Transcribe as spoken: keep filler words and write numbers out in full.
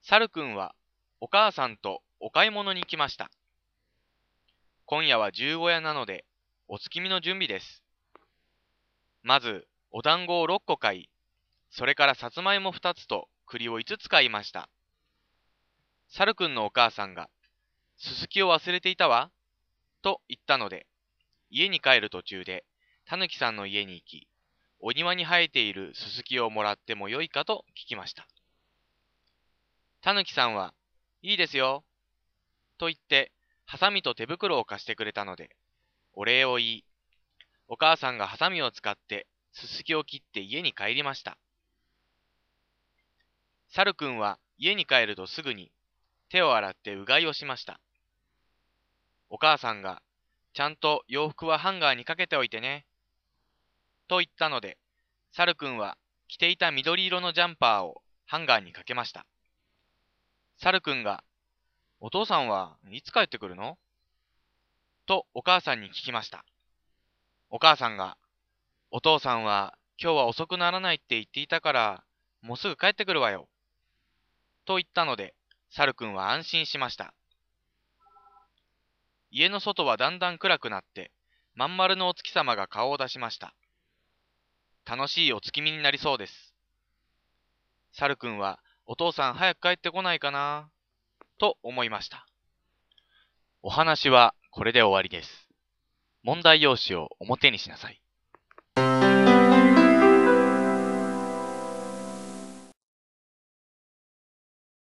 サルくんはお母さんとお買い物に行きました。今夜は十五夜なので、お月見の準備です。まず、お団子をろっこ買い、それからさつまいもふたつと栗をいつつ買いました。サルくんのお母さんが、すすきを忘れていたわ、と言ったので、家に帰る途中で、たぬきさんの家に行き、お庭に生えているすすきをもらってもよいかと聞きました。たぬきさんは、いいですよ、と言って、ハサミと手袋を貸してくれたので、お礼を言い、お母さんがハサミを使ってすすきを切って家に帰りました。サルくんは家に帰るとすぐに手を洗ってうがいをしました。お母さんが、ちゃんと洋服はハンガーにかけておいてね、と言ったので、サルくんは着ていた緑色のジャンパーをハンガーにかけました。サルくんが、お父さんはいつ帰ってくるのとお母さんに聞きました。お母さんが、お父さんは今日は遅くならないって言っていたから、もうすぐ帰ってくるわよ。と言ったので、サルくんは安心しました。家の外はだんだん暗くなって、まん丸のお月様が顔を出しました。楽しいお月見になりそうです。サルくんは、お父さん早く帰ってこないかなと思いました。お話はこれで終わりです。問題用紙を表にしなさい。